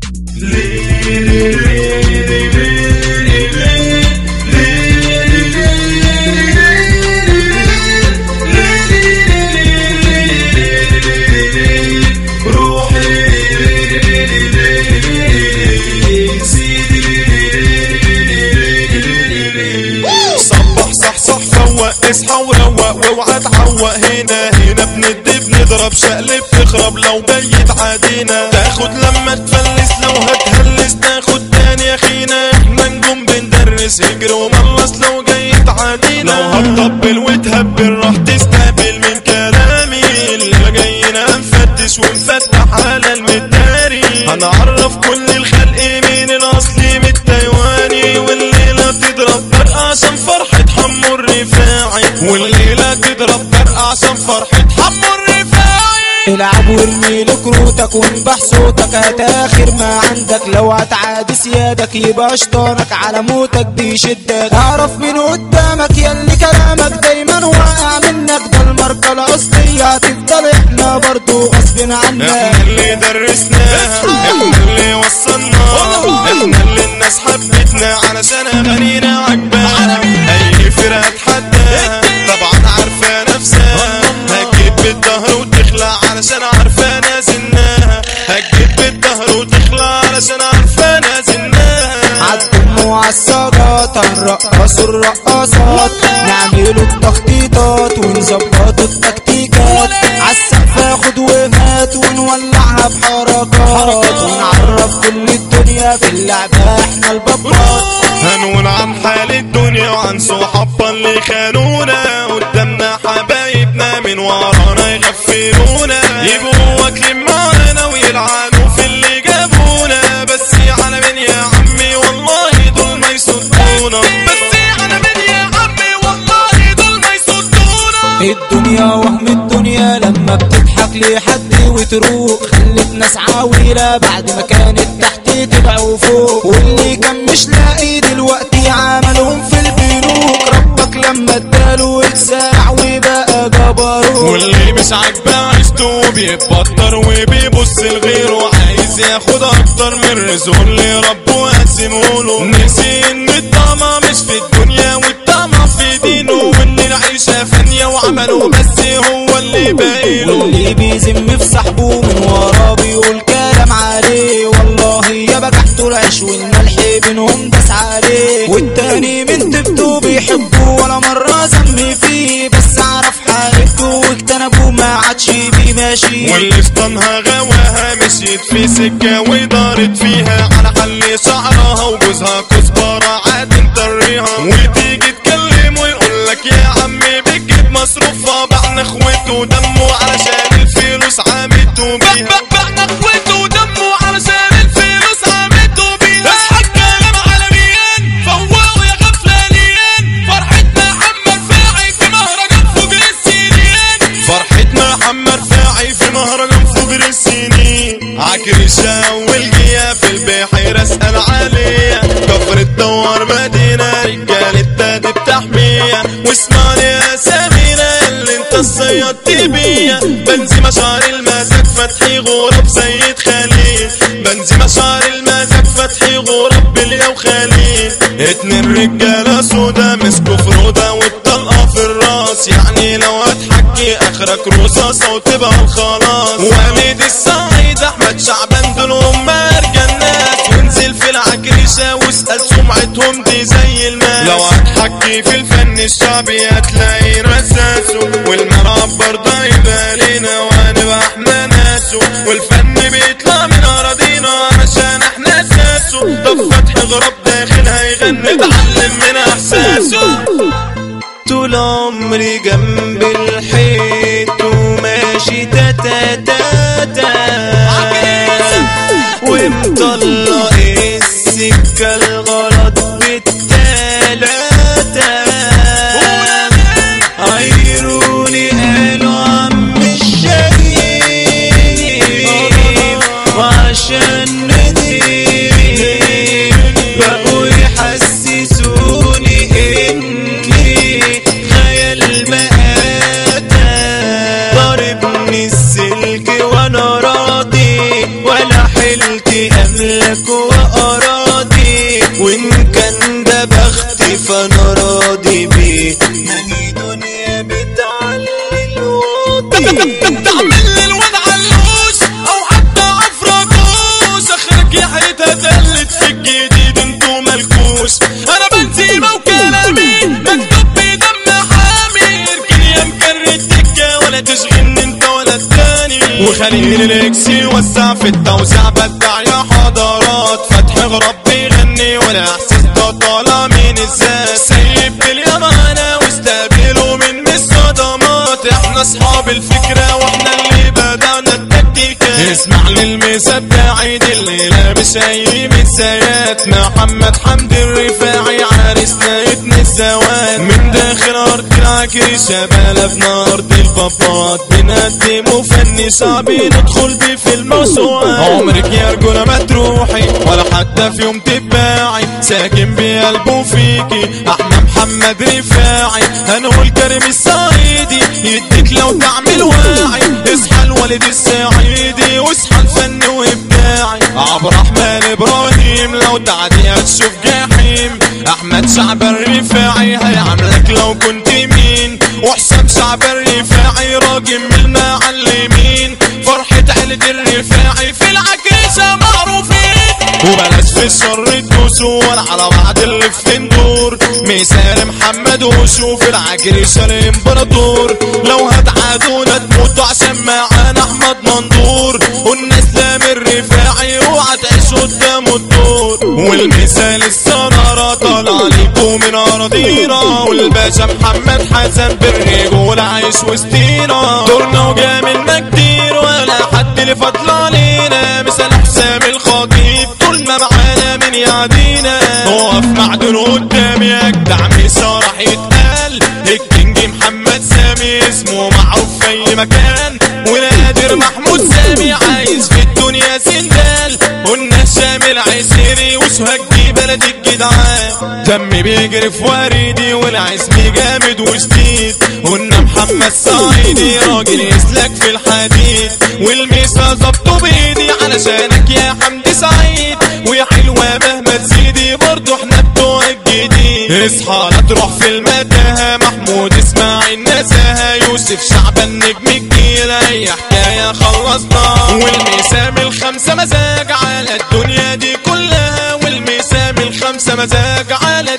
اصحى وروق واوعى تعوق، هنا بنضرب شقلب تخرب لو جاي تعادينا، تاخد لما تفلس لو هتهلس تاخد تاني يا خينا، احنا نجوم بندرس هجر وملص لو جاي تعادينا، لو هتطبل وتهبل راح تستقبل من كلامي، اللي جاينا نفتش ونفتح على المداري، هنعرف كل الخلق مين الاصلي من التايواني، والليلة تضرب برقة عشان فرحة حمو الرفاعي، والليلة تضرب برقة عشان فرحة حمو الرفاعي. العب وارمي لكروتك وانبح صوتك، هتاخر ما عندك لو هتعادي سيادك، يبقى شطانك على موتك بيشدك، اعرف من قدامك ياللي كلامك دايما واقع منك، ده الماركة الأصلية هتفضل احنا برضو غصب عنك، احنا اللي درسناها احنا اللي وصلناها، احنا اللي الناس حبتنا علشان اغانينا عجباها، اي فرقة تحداها طبعا عارفة نفسها، هتجيب بالظهر وتخلع علشان عارفة نازلناها، هتجيب بالظهر وتخلع علشان عارفة نازلناها، عالدم وعالسجات هنرقصوا الرقصات، نعملوا التخطيطات ونظبطوا التكتيكات، عالسقف اخد وهات ونولعها بحركات، ونعرف كل الدنيا في اللعبة احنا البابات، هنقول عن حال الدنيا وعن صحابنا اللي خانونا، قدامنا حبايبنا من ورانا يغفلونا، يبقوا واكلين معانا ويلعنوا في اللي جابونا، بس على مين يا عمي والله دول ما يصدونا، بس على مين يا عمي والله دول ما يصدونا. الدنيا وهم الدنيا لما بتضحك لحد وتروق، خلت ناس عاويلة بعد ما كانت تحت تبقوا فوق، واللي كان مش لاقي دلوقتي عملهم في البنوك، ربك لما اداله اتساع وبقى جبروت، واللي مش عاجبه عيشته بيتبطر وبيبص لغيره، عايز ياخد اكتر من رزقه اللي ربه قسمهوله، نسي ان الطمع مش في الدنيا والطمع في دينه، وان العيشه فانيه وعمله بس هو اللي بايله، واللي بيذم في صاحبه من وراه بيقول كلام عليه، والله يا بجحته العيش والملح بينهم داس عليه، والتاني من تبته بيحبه ولا مرة ذم فيه، بس عرف حالته واجتنبه ما عادش بيه ماشي، واللي فطنها غواها مشيت في سكة ودارت فيها، على حل شعرها وجوزها كزبرة عاد مطريها، وتيجي تكلم ويقولك يا عمي بتجيب مصروفها، بعنا اخوته ودمه علشان الفلوس عامته بيها، بعنا اخوته ودمه علشان الفلوس عامته بيها، اصحى الكلام عالميين فوقوا يا غفلانيين، فرحتنا حمر فاعي في مهرجان فجر السنين، فرحتنا حمر فاعي في مهرجان فجر السنين، عكرشة والجية في البحيرة اسأل عليا، كفر الدوار مدينة رجالتها دي بتحميها، واسمعني يا سمينة اللي انت الصيادت بيا، بنزي مشعر المزاج فتحي غراب سيد خليل، بنزي مشعر المزاج فتحي غراب بليا وخليل، اتنين رجالة سودا مسكوا فرودة والطلقة في الراس، يعني لو هتحكي اخرك رصاصة وتبقى الخلاص، واميد السعيد احمد شعبان دول هم ارجى الناس، وانزل في العكرشة واسأل سمعتهم دي زي الماس، لو هتحكي في الفن الشعبي هتلاقي رساسه، والمراب برضه يبقى لينا وهنبقى احنا ناسه، والفن بيطلع من اراضينا علشان احنا اساسه، طب فتحي غراب داخل هيغني اتعلم من احساسه، طول عمري جنب الحيط وماشي تاتا ومطلق السكة الغلط بالتلاتة، عيروني قالوا عم الشريف وعشان ندير بقوا يحسسوني اني خيال مآتة، ضربني السلك اسمك وأراضي، وإن كان ده بختي فأنا راضي بيه. ماني دنيا بتعلي الواطي، تعمل الواد علوش او حتى عفركوش، اخرك يا حيتها تقلد في الجديد انتو مالكوش. انا بنزيمة وكلامي مكتوب بدم حامي، اركن يا مكرر الدكة ولا تشغلني انت ولا التاني. وخليني الاكس يوسع في التوزيع، بدع يا حضارات فتح غرب بيغني ولا احساس ده طالع من الذات. سيبت اليمانة واستقبلوا من الصدمات، احنا اصحاب الفكرة واحنا اللي بدأنا التكتيكات. اسمع للمسبة عيد اللي لابس اي مسايات، محمد حمدي الرفاعي عرسنا ابن الزوات. من داخل ارض العكري شبالبنا ارض البابات، بنقدم فن صعب ندخل بيه في الموسوعات. عمرك يا رجولة ما تروحي ولا حتى في يوم تتباعي، ساكن بقلبه فيكي احنا محمد رفاعي. هنقول كريم الصعيدي يديك لو تعمل واعي، اصحى الوالد السعيدي واصحى الفن وابداعي. عبد الرحمن ابراهيم لو تعدي هتشوف جحيم، احمد شعب الرفاعي هيعملك لو كنت مين. وحسام شعب الرفاعي راجل من المعلمين، فرحة عيلة الرفاعي في العكريشة معروفين. وبلاش في الشر تدوسوا ولا على بعض اللي في تندور، مثال محمد وشوف العكريشة الامبراطور. لو هتعادونا تموتوا عشان معانا احمد منظور، والناس لام الرفاعي اوعى تعيش قدام الدور. والمثال السرارة طالع ليكوا من اراضينا، والباشا محمد حسن بالرجولة عايش وسطينا. دورنا وجاملنا كتير ولا حد اللي فضل علينا، مثال حسام الخطيب طول ما معانا من يعدينا. وقف معدن قدامي اجدع مثال راح يتقال، الكينج محمد سامي اسمه معروف في اي مكان. ونادر محمود سامي عايز في الدنيا سندال، والناس شامل عسيري وسهج دي بلد الجدعان. دمي بيجري في وريدي والعزم جامد وشديد، قلنا محمد صعيدي راجل يسلك في الحديد. والميسا ظبطه بايدي علشانك يا حمدي سعيد، ويا حلوة مهما تزيدي برضو احنا بتوع الجديد. اصحى لا تروح في المتاهة، محمود اسماعيل نزاهة، يوسف شعبان نجم الجيل اي حكاية خلصنا. والميسام الخمسة مزاج على الدنيا دي كلها، والميسام الخمسة مزاج على